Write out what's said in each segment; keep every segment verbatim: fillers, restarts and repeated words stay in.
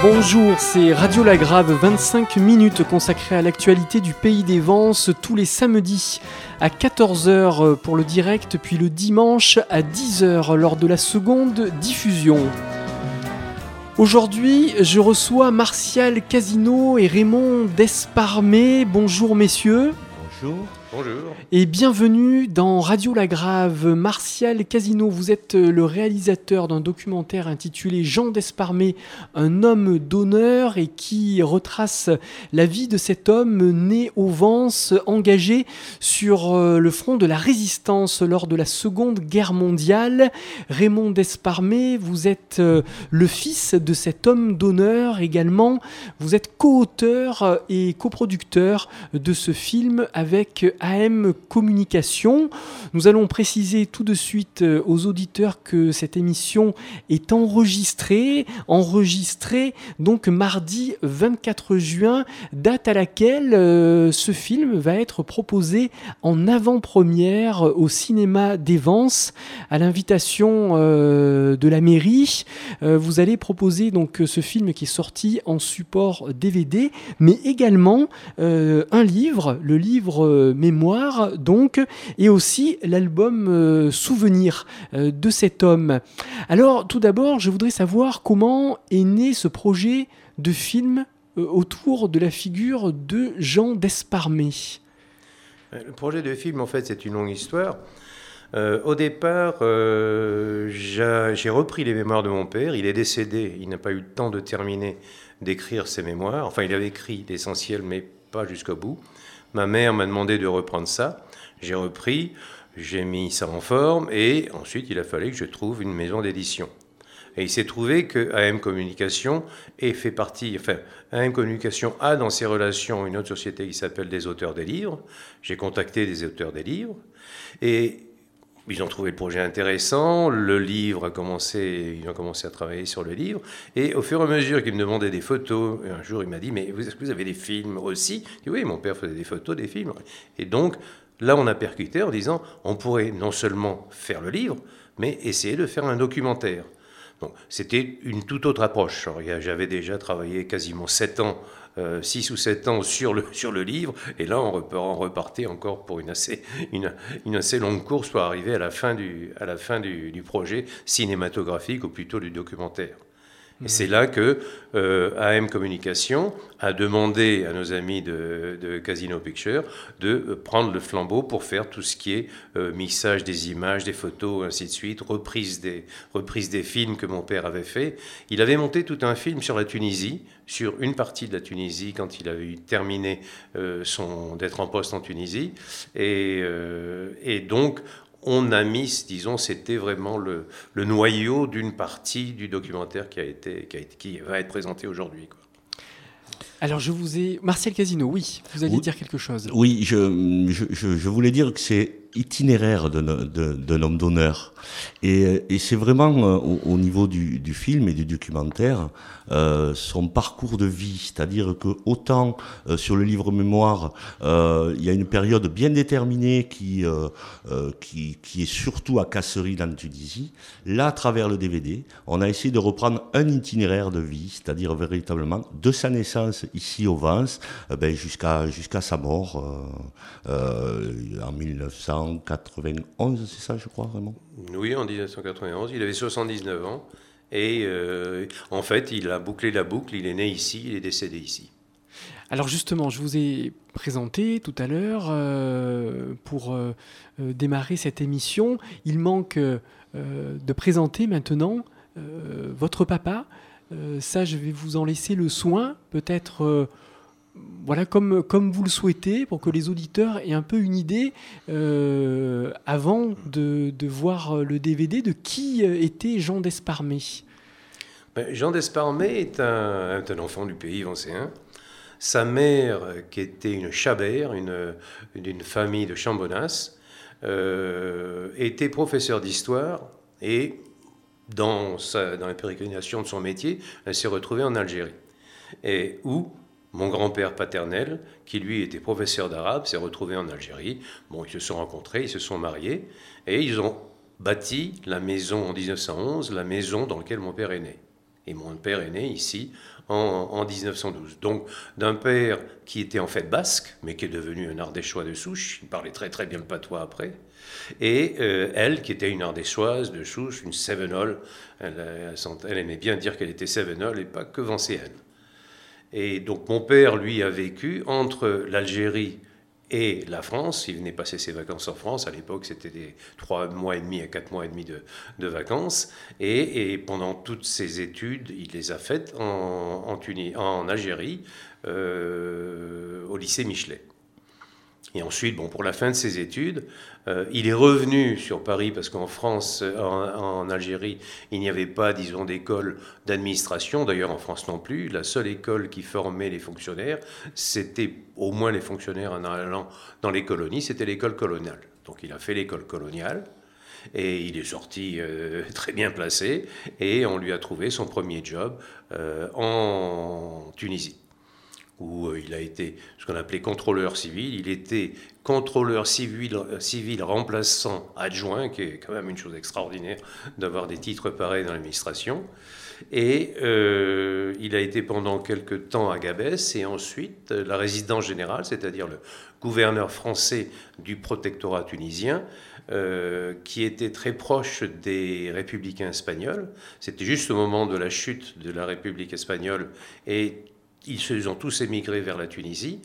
Bonjour, c'est Radio Lagrave, vingt-cinq minutes consacrées à l'actualité du Pays des Vences tous les samedis à quatorze heures pour le direct, puis le dimanche à dix heures lors de la seconde diffusion. Aujourd'hui, je reçois Martial Casino et Raymond Desparmé. Bonjour messieurs. Bonjour. Bonjour. Et bienvenue dans Radio Lagrave. Martial Casino, vous êtes le réalisateur d'un documentaire intitulé Jean Desparmé, un homme d'honneur, et qui retrace la vie de cet homme né aux Vences, engagé sur le front de la résistance lors de la Seconde Guerre mondiale. Raymond Desparmé, vous êtes le fils de cet homme d'honneur également. Vous êtes co-auteur et coproducteur de ce film avec A M Communication. Nous allons préciser tout de suite aux auditeurs que cette émission est enregistrée, enregistrée donc mardi vingt-quatre juin, date à laquelle euh, ce film va être proposé en avant-première au cinéma des Vences à l'invitation euh, de la mairie. Euh, vous allez proposer donc ce film qui est sorti en support D V D, mais également euh, un livre, le livre euh, Mémoire, donc, et aussi l'album euh, Souvenir euh, de cet homme. Alors, tout d'abord, je voudrais savoir comment est né ce projet de film euh, autour de la figure de Jean Desparmé. Le projet de film, en fait, c'est une longue histoire. Euh, au départ, euh, j'ai, j'ai repris les mémoires de mon père. Il est décédé, il n'a pas eu le temps de terminer d'écrire ses mémoires. Enfin, il avait écrit l'essentiel, mais pas jusqu'au bout. Ma mère m'a demandé de reprendre ça. J'ai repris, j'ai mis ça en forme, et ensuite, il a fallu que je trouve une maison d'édition. Et il s'est trouvé que A M Communication est fait partie, enfin, A M Communication a dans ses relations une autre société qui s'appelle des auteurs des livres. J'ai contacté des auteurs des livres, et ils ont trouvé le projet intéressant. Le livre a commencé, ils ont commencé à travailler sur le livre. Et au fur et à mesure qu'ils me demandaient des photos, un jour il m'a dit, mais est-ce que vous avez des films aussi? Je dis, oui, mon père faisait des photos, des films. Et donc, là, on a percuté en disant, on pourrait non seulement faire le livre, mais essayer de faire un documentaire. Donc, c'était une toute autre approche. Alors, j'avais déjà travaillé quasiment sept ans, euh, six ou sept ans sur le, sur le livre, et là, on, repart, on repartait encore pour une assez, une, une assez longue course pour arriver à la fin du, à la fin du, du projet cinématographique, ou plutôt du documentaire. Et mmh. c'est là que euh, A M Communication a demandé à nos amis de, de Casino Pictures de prendre le flambeau pour faire tout ce qui est euh, mixage des images, des photos, ainsi de suite, reprise des, reprise des films que mon père avait fait. Il avait monté tout un film sur la Tunisie, sur une partie de la Tunisie, quand il avait eu terminé euh, son, d'être en poste en Tunisie. Et, euh, et donc, on a mis, disons, c'était vraiment le, le noyau d'une partie du documentaire qui, a été, qui, a été, qui va être présenté aujourd'hui, quoi. Alors je vous ai... Martial Casino, oui, vous alliez oui, dire quelque chose. Oui, je, je, je, je voulais dire que c'est itinéraire d'un, d'un, d'un homme d'honneur. Et, et c'est vraiment euh, au, au niveau du, du film et du documentaire, euh, son parcours de vie. C'est-à-dire que autant euh, sur le livre mémoire, euh, il y a une période bien déterminée qui, euh, euh, qui, qui est surtout à Kasserine en Tunisie. Là, à travers le D V D, on a essayé de reprendre un itinéraire de vie, c'est-à-dire véritablement de sa naissance ici aux Vences, euh, ben, jusqu'à, jusqu'à sa mort euh, euh, en dix-neuf cent quatre-vingt-onze, c'est ça, je crois, vraiment? Oui, en dix-neuf cent quatre-vingt-onze, il avait soixante-dix-neuf ans, et euh, en fait, il a bouclé la boucle, il est né ici, il est décédé ici. Alors justement, je vous ai présenté tout à l'heure, euh, pour euh, démarrer cette émission, il manque euh, de présenter maintenant euh, votre papa. Euh, ça, je vais vous en laisser le soin, peut-être... Euh, Voilà, comme, comme vous le souhaitez, pour que les auditeurs aient un peu une idée, euh, avant de, de voir le D V D, de qui était Jean Desparmé. Ben, Jean Desparmé est un, est un enfant du pays vencéen. Sa mère, qui était une Chabert, une, d'une famille de Chambonnas, euh, était professeure d'histoire, et dans, sa, dans la pérégrination de son métier, elle s'est retrouvée en Algérie. Et où mon grand-père paternel, qui lui était professeur d'arabe, s'est retrouvé en Algérie. Bon, ils se sont rencontrés, ils se sont mariés, et ils ont bâti la maison en dix-neuf cent onze, la maison dans laquelle mon père est né. Et mon père est né ici en, en dix-neuf cent douze. Donc d'un père qui était en fait basque, mais qui est devenu un Ardéchois de souche, il parlait très très bien le patois après, et euh, elle qui était une Ardéchoise de souche, une Cévenole, elle, elle, elle aimait bien dire qu'elle était Cévenole et pas que Vancéenne. Et donc mon père, lui, a vécu entre l'Algérie et la France. Il venait passer ses vacances en France. À l'époque, c'était des trois mois et demi à quatre mois et demi de, de vacances. Et, et pendant toutes ses études, il les a faites en, en, Tunis, en Algérie, euh, au lycée Michelet. Et ensuite, bon, pour la fin de ses études, euh, il est revenu sur Paris parce qu'en France, en, en Algérie, il n'y avait pas, disons, d'école d'administration. D'ailleurs, en France non plus. La seule école qui formait les fonctionnaires, c'était au moins les fonctionnaires en allant dans les colonies, c'était l'école coloniale. Donc, il a fait l'école coloniale et il est sorti euh, très bien placé et on lui a trouvé son premier job euh, en Tunisie, où il a été ce qu'on appelait contrôleur civil. Il était contrôleur civil, civil remplaçant adjoint, qui est quand même une chose extraordinaire d'avoir des titres pareils dans l'administration. Et euh, il a été pendant quelques temps à Gabès, et ensuite la résidence générale, c'est-à-dire le gouverneur français du protectorat tunisien, euh, qui était très proche des républicains espagnols. C'était juste au moment de la chute de la République espagnole, et ils ont tous émigré vers la Tunisie.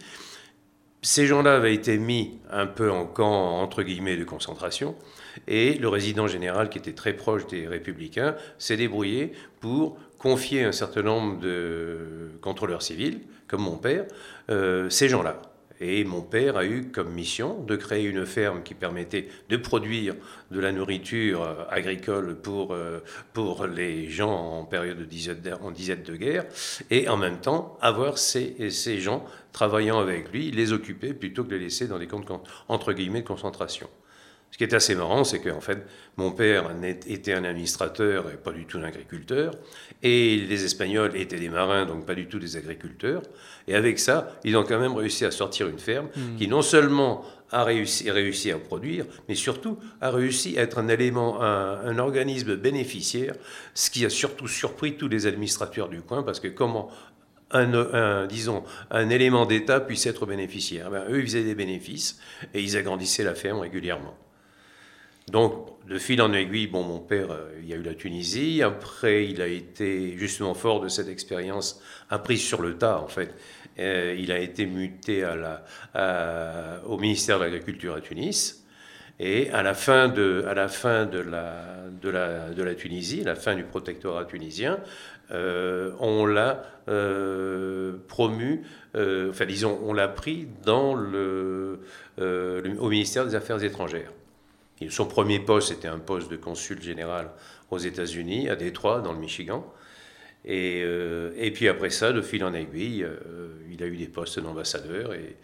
Ces gens-là avaient été mis un peu en camp, entre guillemets, de concentration. Et le résident général, qui était très proche des Républicains, s'est débrouillé pour confier un certain nombre de contrôleurs civils, comme mon père, euh, ces gens-là. Et mon père a eu comme mission de créer une ferme qui permettait de produire de la nourriture agricole pour, pour les gens en période de disette, en disette de guerre, et en même temps avoir ces, ces gens travaillant avec lui, les occuper plutôt que de les laisser dans des camps de, entre guillemets, de concentration. Ce qui est assez marrant, c'est qu'en fait, mon père était un administrateur et pas du tout un agriculteur, et les Espagnols étaient des marins, donc pas du tout des agriculteurs. Et avec ça, ils ont quand même réussi à sortir une ferme mmh. qui non seulement a réussi, réussi à produire, mais surtout a réussi à être un élément, un, un organisme bénéficiaire, ce qui a surtout surpris tous les administrateurs du coin, parce que comment Un, un, disons, un élément d'État puisse être bénéficiaire. Ben, eux, ils faisaient des bénéfices et ils agrandissaient la ferme régulièrement. Donc, de fil en aiguille, bon, mon père, euh, il y a eu la Tunisie. Après, il a été, justement fort de cette expérience, apprise sur le tas, en fait. Euh, il a été muté à la, à, au ministère de l'Agriculture à Tunis. Et à la fin de, à la, fin de, la, de, la, de la Tunisie, à la fin du protectorat tunisien, euh, on l'a euh, promu, euh, enfin disons, on l'a pris dans le, euh, le, au ministère des Affaires étrangères. Et son premier poste, c'était un poste de consul général aux États-Unis, à Détroit, dans le Michigan. Et, euh, et puis après ça, de fil en aiguille, euh, il a eu des postes d'ambassadeur. Et,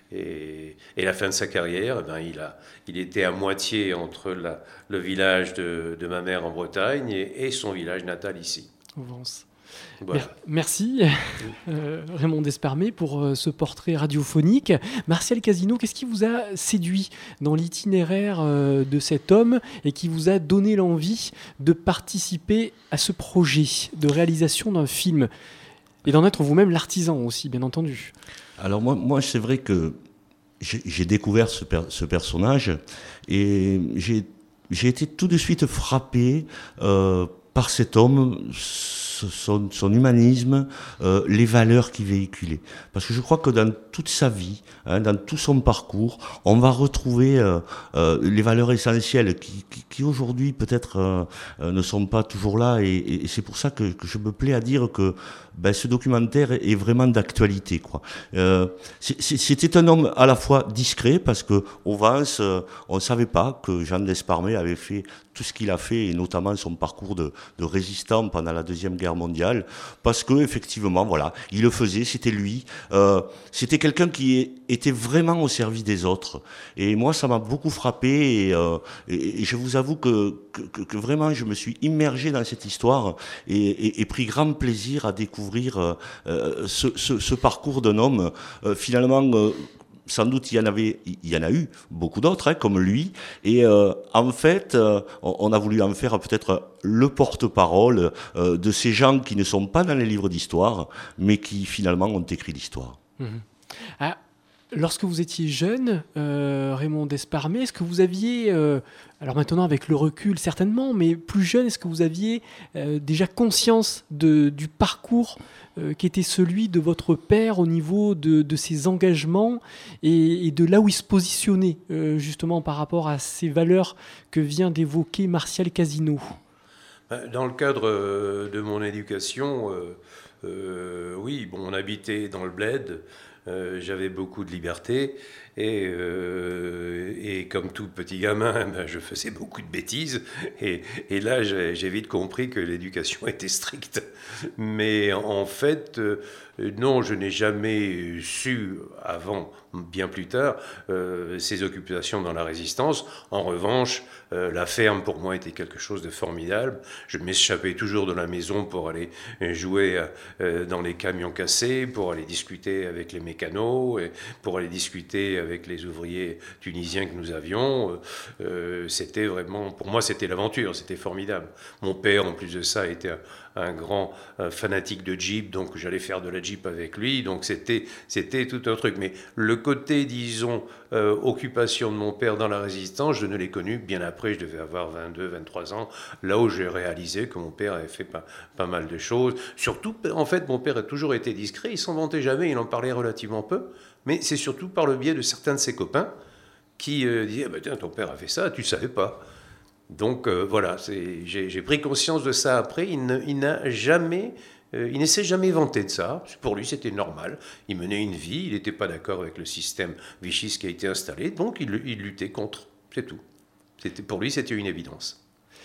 Et, et la fin de sa carrière, ben, il, a, il était à moitié entre la, le village de, de ma mère en Bretagne et, et son village natal ici. Au Vence. Voilà. Merci euh, Raymond Desparmé pour euh, ce portrait radiophonique. Martial Casino, qu'est-ce qui vous a séduit dans l'itinéraire euh, de cet homme et qui vous a donné l'envie de participer à ce projet de réalisation d'un film et d'en être vous-même l'artisan aussi, bien entendu? Alors moi, moi c'est vrai que j'ai, j'ai découvert ce, per, ce personnage et j'ai, j'ai été tout de suite frappé euh, par cet homme, son, son humanisme, euh, les valeurs qu'il véhiculait. Parce que je crois que dans toute sa vie, hein, dans tout son parcours, on va retrouver euh, euh, les valeurs essentielles qui, qui, qui aujourd'hui peut-être euh, ne sont pas toujours là. Et, et c'est pour ça que, que je me plais à dire que ben, ce documentaire est vraiment d'actualité, quoi. Euh, c'était un homme à la fois discret, parce que au Vence, on ne savait pas que Jean Desparmé avait fait tout ce qu'il a fait, et notamment son parcours de, de résistant pendant la Deuxième Guerre mondiale, parce que effectivement, voilà, il le faisait, c'était lui. Euh, c'était quelqu'un qui était vraiment au service des autres. Et moi, ça m'a beaucoup frappé, et, euh, et, et je vous avoue que, que, que vraiment, je me suis immergé dans cette histoire et, et, et pris grand plaisir à découvrir euh, ce, ce, ce parcours d'un homme euh, finalement euh, sans doute il y en avait, il y en a eu beaucoup d'autres, hein, comme lui. Et euh, en fait, euh, on a voulu en faire peut-être le porte-parole euh, de ces gens qui ne sont pas dans les livres d'histoire, mais qui finalement ont écrit l'histoire. Mmh. Ah. Lorsque vous étiez jeune, euh, Raymond Desparmet, est-ce que vous aviez, euh, alors maintenant avec le recul certainement, mais plus jeune, est-ce que vous aviez euh, déjà conscience de, du parcours euh, qui était celui de votre père au niveau de, de ses engagements et, et de là où il se positionnait euh, justement par rapport à ces valeurs que vient d'évoquer Martial Casino? Dans le cadre de mon éducation, euh, euh, oui, bon, on habitait dans le bled. Euh, j'avais beaucoup de liberté et, euh, et comme tout petit gamin, ben, je faisais beaucoup de bêtises et, et là j'ai, j'ai vite compris que l'éducation était stricte. Mais en fait, euh, non, je n'ai jamais su avant, bien plus tard, euh, ces occupations dans la résistance. En revanche, euh, la ferme pour moi était quelque chose de formidable. Je m'échappais toujours de la maison pour aller jouer euh, dans les camions cassés, pour aller discuter avec les mécanos, et pour aller discuter avec les ouvriers tunisiens que nous avions. Euh, c'était vraiment, pour moi, c'était l'aventure, c'était formidable. Mon père, en plus de ça, était un, un grand un fanatique de Jeep, donc j'allais faire de la Jeep avec lui, donc c'était, c'était tout un truc. Mais le côté, disons, euh, occupation de mon père dans la résistance, je ne l'ai connu bien après, je devais avoir vingt-deux, vingt-trois ans, là où j'ai réalisé que mon père avait fait pas, pas mal de choses. Surtout, en fait, mon père a toujours été discret, il s'en vantait jamais, il en parlait relativement peu, mais c'est surtout par le biais de certains de ses copains qui euh, disaient bah, « Tiens, ton père a fait ça, tu ne savais pas ». Donc euh, voilà, c'est, j'ai, j'ai pris conscience de ça après. Il, ne, il n'a jamais, euh, il ne s'est jamais vanté de ça. Pour lui, c'était normal. Il menait une vie. Il n'était pas d'accord avec le système vichiste qui a été installé. Donc il, il luttait contre. C'est tout. C'était, pour lui, c'était une évidence.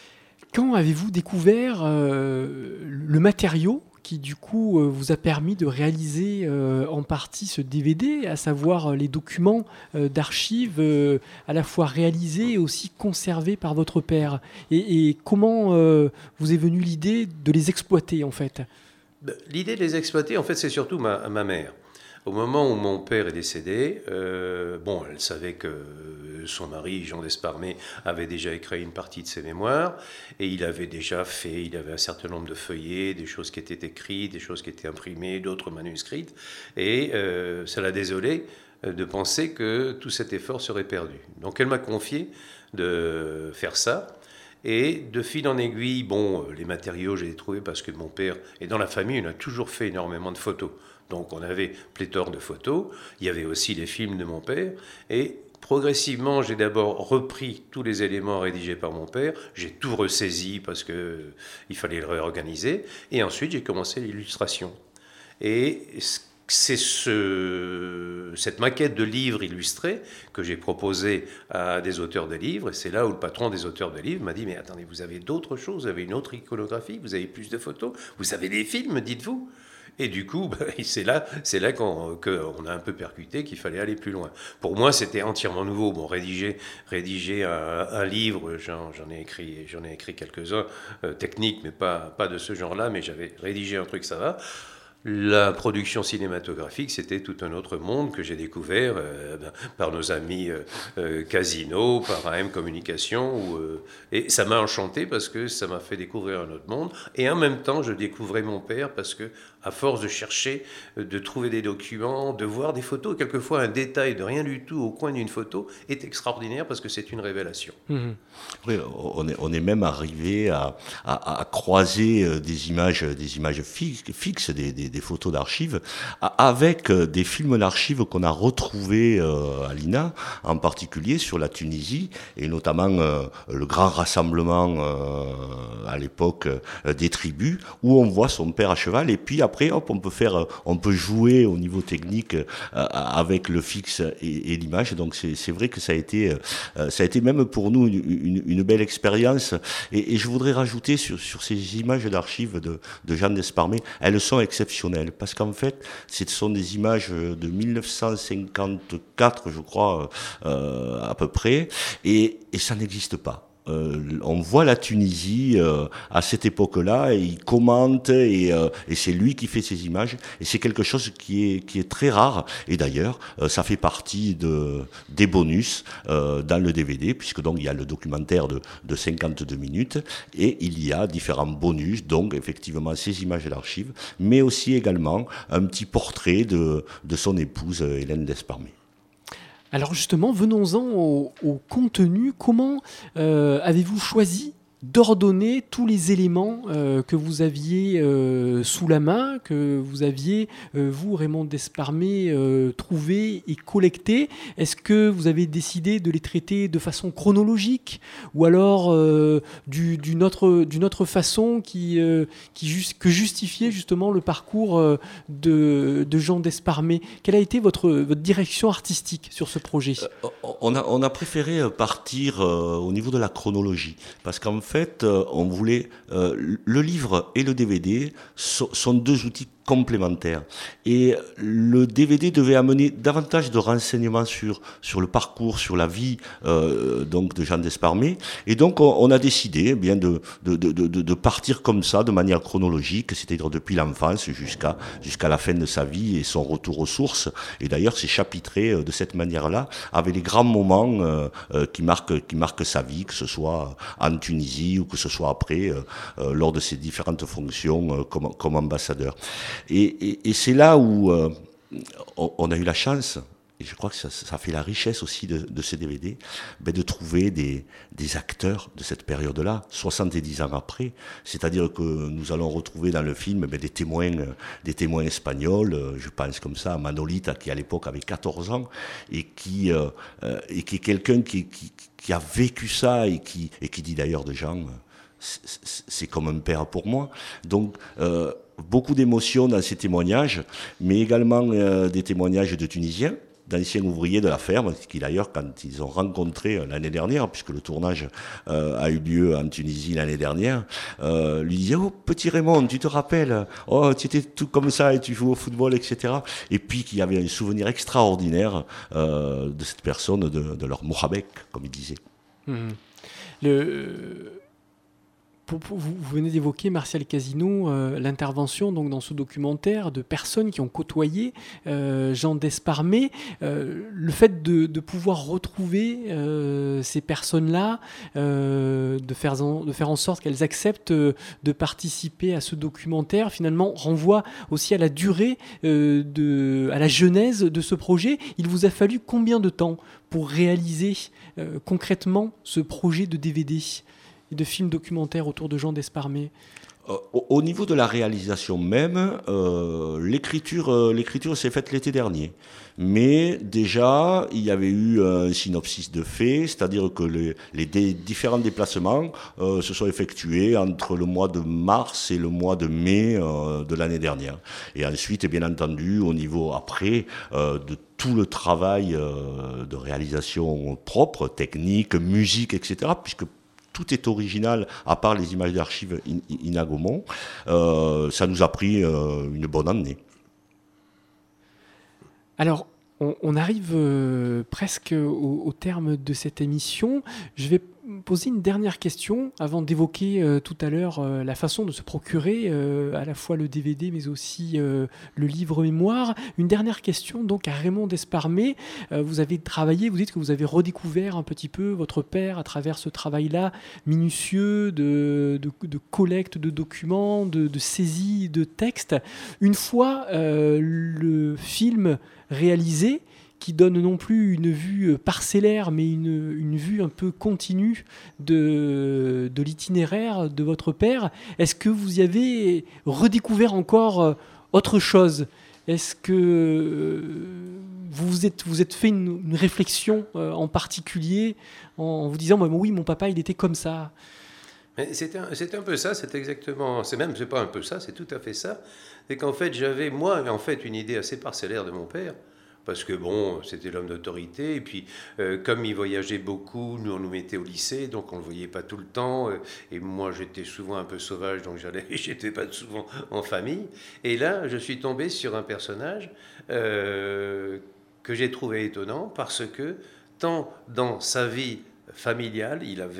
Quand avez-vous découvert euh, le matériau qui du coup euh, vous a permis de réaliser euh, en partie ce D V D, à savoir euh, les documents euh, d'archives euh, à la fois réalisés et aussi conservés par votre père, et, et comment euh, vous est venue l'idée de les exploiter en fait? L'idée de les exploiter, en fait, c'est surtout ma, ma mère. Au moment où mon père est décédé, euh, bon, elle savait que son mari, Jean Desparmet, avait déjà écrit une partie de ses mémoires, et il avait déjà fait, il avait un certain nombre de feuillets, des choses qui étaient écrites, des choses qui étaient imprimées, d'autres manuscrites, et euh, ça l'a désolé de penser que tout cet effort serait perdu. Donc elle m'a confié de faire ça. Et de fil en aiguille, bon, les matériaux, j'ai trouvé parce que mon père, et dans la famille, on a toujours fait énormément de photos. Donc on avait pléthore de photos, il y avait aussi les films de mon père, et progressivement j'ai d'abord repris tous les éléments rédigés par mon père, j'ai tout ressaisi parce qu'il fallait le réorganiser, et ensuite j'ai commencé l'illustration. Et c'est ce, cette maquette de livre illustré que j'ai proposée à des auteurs de livres, et c'est là où le patron des auteurs de livres m'a dit « Mais attendez, vous avez d'autres choses, vous avez une autre iconographie, vous avez plus de photos, vous avez des films, dites-vous ». Et du coup, ben, c'est là, c'est là qu'on, qu'on a un peu percuté qu'il fallait aller plus loin. Pour moi, c'était entièrement nouveau. Bon, rédiger, rédiger un, un livre, j'en, j'en ai écrit, j'en ai écrit quelques-uns euh, techniques, mais pas, pas de ce genre-là. Mais j'avais rédigé un truc, ça va. La production cinématographique, c'était tout un autre monde que j'ai découvert euh, ben, par nos amis euh, euh, Casino, par A M Communication. Où, euh, et ça m'a enchanté parce que ça m'a fait découvrir un autre monde. Et en même temps, je découvrais mon père parce que, à force de chercher, de trouver des documents, de voir des photos, quelquefois un détail de rien du tout au coin d'une photo est extraordinaire parce que c'est une révélation. Mmh. Oui, on est, on est même arrivé à, à, à croiser des images, des images fixes, fixes des, des, des photos d'archives, avec des films d'archives qu'on a retrouvés à l'I N A, en particulier sur la Tunisie, et notamment le grand rassemblement à l'époque des tribus, où on voit son père à cheval, et puis après, hop, on peut faire, on peut jouer au niveau technique euh, avec le fixe et, et l'image. Donc c'est, c'est vrai que ça a été, euh, ça a été même pour nous une, une, une belle expérience. Et, et je voudrais rajouter sur, sur ces images d'archives de, de Jean Desparmet, elles sont exceptionnelles parce qu'en fait, ce sont des images de mille neuf cent cinquante-quatre, je crois, euh, à peu près, et, et ça n'existe pas. Euh, on voit la Tunisie euh, à cette époque-là, et il commente, et, euh, et c'est lui qui fait ces images, et c'est quelque chose qui est, qui est très rare, et d'ailleurs euh, ça fait partie de, des bonus euh, dans le D V D, puisque donc il y a le documentaire de, de cinquante-deux minutes, et il y a différents bonus, donc effectivement ces images d'archives, mais aussi également un petit portrait de, de son épouse Hélène d'Esparmé. Alors justement, venons-en au, au contenu. Comment euh, avez-vous choisi d'ordonner tous les éléments euh, que vous aviez euh, sous la main, que vous aviez, euh, vous, Raymond d'Esparmé, euh, trouvé et collecté? Est-ce que vous avez décidé de les traiter de façon chronologique, ou alors euh, du, d'une, autre, d'une autre façon qui, euh, qui just, que justifiait justement le parcours euh, de, de Jean d'Esparmé? Quelle a été votre, votre direction artistique sur ce projet? euh, on, a, on a préféré partir euh, au niveau de la chronologie, parce qu'en fait, En fait, on voulait euh, le livre et le D V D so, sont deux outils complémentaires. Et le D V D devait amener davantage de renseignements sur, sur le parcours, sur la vie euh, donc de Jean d'Esparmé. Et donc, on, on a décidé eh bien de, de, de, de, de partir comme ça, de manière chronologique, c'est-à-dire depuis l'enfance jusqu'à, jusqu'à la fin de sa vie et son retour aux sources. Et d'ailleurs, c'est chapitré de cette manière-là, avec les grands moments euh, euh, qui, marquent, qui marquent sa vie, que ce soit en Tunisie ou que ce soit après, euh, euh, lors de ses différentes fonctions euh, comme, comme ambassadeur. Et, et, et c'est là où euh, on, on a eu la chance, et je crois que ça, ça fait la richesse aussi de, de ces D V D, ben de trouver des, des acteurs de cette période-là, soixante-dix ans après. C'est-à-dire que nous allons retrouver dans le film ben des témoins, des témoins espagnols, je pense comme ça à Manolita, qui à l'époque avait quatorze ans, et qui, euh, et qui est quelqu'un qui, qui, qui a vécu ça, et qui, et qui dit d'ailleurs de Jean, c'est, c'est comme un père pour moi. Donc, euh, beaucoup d'émotions dans ces témoignages, mais également euh, des témoignages de Tunisiens, d'anciens ouvriers de la ferme, qui d'ailleurs, quand ils ont rencontré l'année dernière, puisque le tournage euh, a eu lieu en Tunisie l'année dernière, euh, lui disaient « Oh, petit Raymond, tu te rappelles, oh, tu étais tout comme ça et tu joues au football, et cetera » Et puis qu'il y avait un souvenir extraordinaire euh, de cette personne, de, de leur Mohabek, comme il disait. Mmh. Le... Vous venez d'évoquer, Martial Casino, euh, l'intervention donc, dans ce documentaire de personnes qui ont côtoyé euh, Jean d'Esparmé. Euh, le fait de, de pouvoir retrouver euh, ces personnes-là, euh, de, faire en, de faire en sorte qu'elles acceptent euh, de participer à ce documentaire, finalement renvoie aussi à la durée, euh, de, à la genèse de ce projet. Il vous a fallu combien de temps pour réaliser euh, concrètement ce projet de D V D et de films documentaires autour de Jean d'Esparmé? Euh, au, au niveau de la réalisation même, euh, l'écriture, euh, l'écriture s'est faite l'été dernier. Mais déjà, il y avait eu un synopsis de fait, c'est-à-dire que les, les dé, différents déplacements euh, se sont effectués entre le mois de mars et le mois de mai euh, de l'année dernière. Et ensuite, bien entendu, au niveau après euh, de tout le travail euh, de réalisation propre, technique, musique, et cetera, puisque tout est original, à part les images d'archives in, Ina Gaumont. Euh, ça nous a pris euh, une bonne année. Alors, on, on arrive euh, presque au, au terme de cette émission. Je vais poser une dernière question avant d'évoquer euh, tout à l'heure euh, la façon de se procurer euh, à la fois le D V D mais aussi euh, le livre mémoire. Une dernière question donc à Raymond d'Esparmé. Euh, vous avez travaillé, vous dites que vous avez redécouvert un petit peu votre père à travers ce travail-là minutieux de, de, de collecte de documents, de, de saisie de textes. Une fois euh, le film réalisé, qui donne non plus une vue parcellaire, mais une, une vue un peu continue de, de l'itinéraire de votre père. Est-ce que vous y avez redécouvert encore autre chose? Est-ce que vous vous êtes, vous êtes fait une, une réflexion en particulier en vous disant bah, « oui, mon papa, il était comme ça ». C'est un, c'est un peu ça, c'est exactement, c'est même, c'est pas un peu ça, c'est tout à fait ça. C'est qu'en fait, j'avais, moi, en fait, une idée assez parcellaire de mon père, parce que bon, c'était l'homme d'autorité, et puis euh, comme il voyageait beaucoup, nous on nous mettait au lycée, donc on ne le voyait pas tout le temps, euh, et moi j'étais souvent un peu sauvage, donc j'allais, j'étais pas souvent en famille, et là je suis tombé sur un personnage euh, que j'ai trouvé étonnant, parce que tant dans sa vie familiale, il avait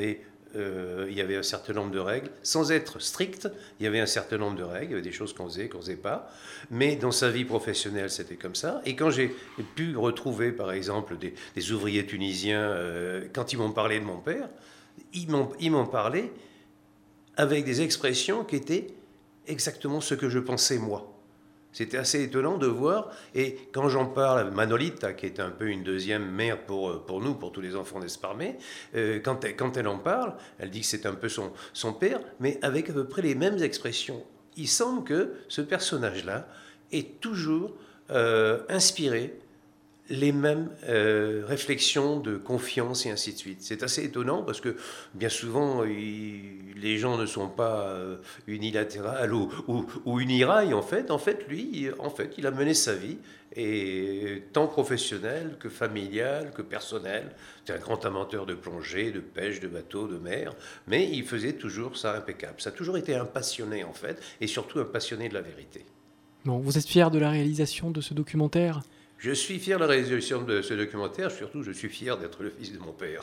euh, il y avait un certain nombre de règles. Sans être strict, il y avait un certain nombre de règles. Il y avait des choses qu'on faisait, qu'on ne faisait pas. Mais dans sa vie professionnelle, c'était comme ça. Et quand j'ai pu retrouver, par exemple, des, des ouvriers tunisiens, euh, quand ils m'ont parlé de mon père, ils m'ont, ils m'ont parlé avec des expressions qui étaient exactement ce que je pensais moi. C'était assez étonnant de voir, et quand j'en parle, Manolita, qui est un peu une deuxième mère pour, pour nous, pour tous les enfants d'Esparmé, euh, quand, elle, quand elle en parle, elle dit que c'est un peu son, son père, mais avec à peu près les mêmes expressions. Il semble que ce personnage-là est toujours euh, inspiré les mêmes euh, réflexions de confiance et ainsi de suite. C'est assez étonnant parce que bien souvent, il, les gens ne sont pas euh, unilatérales ou, ou, ou unirailles en fait. En fait, lui, en fait, il a mené sa vie, et tant professionnelle que familiale, que personnelle. C'est un grand amateur de plongée, de pêche, de bateau, de mer, mais il faisait toujours ça impeccable. Ça a toujours été un passionné en fait, et surtout un passionné de la vérité. Bon, vous êtes fier de la réalisation de ce documentaire ? Je suis fier de la réalisation de ce documentaire, surtout je suis fier d'être le fils de mon père.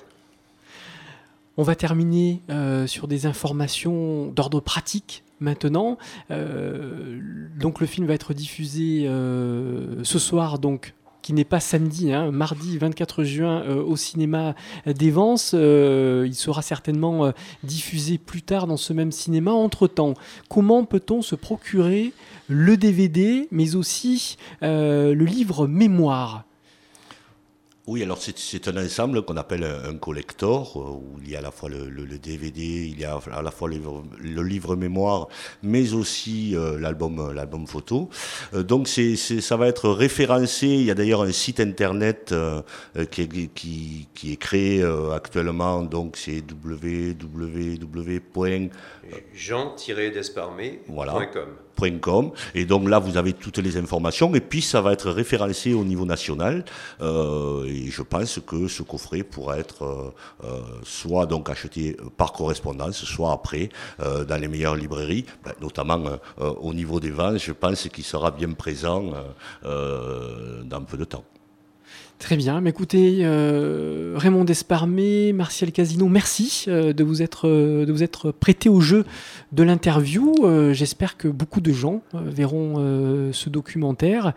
On va terminer euh, sur des informations d'ordre pratique maintenant. Euh, donc le film va être diffusé euh, ce soir, donc qui n'est pas samedi, hein, mardi vingt-quatre juin euh, au cinéma d'Evance. Euh, il sera certainement euh, diffusé plus tard dans ce même cinéma. Entre-temps, comment peut-on se procurer le D V D, mais aussi euh, le livre mémoire ? Oui, alors c'est, c'est un ensemble qu'on appelle un collector, où il y a à la fois le, le, le D V D, il y a à la fois le livre, le livre mémoire, mais aussi euh, l'album, l'album photo. Euh, donc c'est, c'est, ça va être référencé. Il y a d'ailleurs un site internet euh, qui, est, qui, qui est créé euh, actuellement, donc c'est w w w point jean tiret desparmé point com. Voilà. .com, et donc là vous avez toutes les informations, et puis ça va être référencé au niveau national, euh, et je pense que ce coffret pourra être euh, euh, soit donc acheté par correspondance, soit après euh, dans les meilleures librairies, ben, notamment euh, au niveau des ventes. Je pense qu'il sera bien présent euh, euh, dans peu de temps. Très bien, mais écoutez, euh, Raymond Desparmé, Martial Casino, merci euh, de vous être euh, de vous être prêté au jeu de l'interview. Euh, j'espère que beaucoup de gens euh, verront euh, ce documentaire,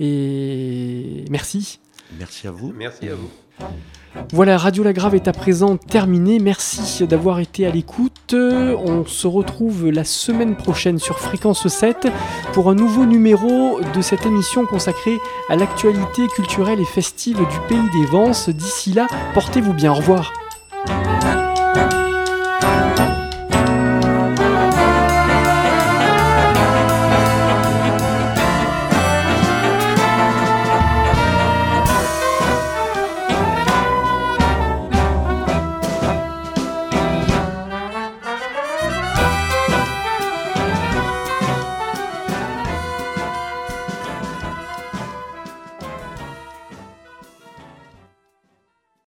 et merci. Merci à vous. Merci à vous. Voilà, Radio La Grave est à présent terminée. Merci d'avoir été à l'écoute. On se retrouve la semaine prochaine sur Fréquence sept pour un nouveau numéro de cette émission consacrée à l'actualité culturelle et festive du pays d'Evance. D'ici là, portez-vous bien. Au revoir.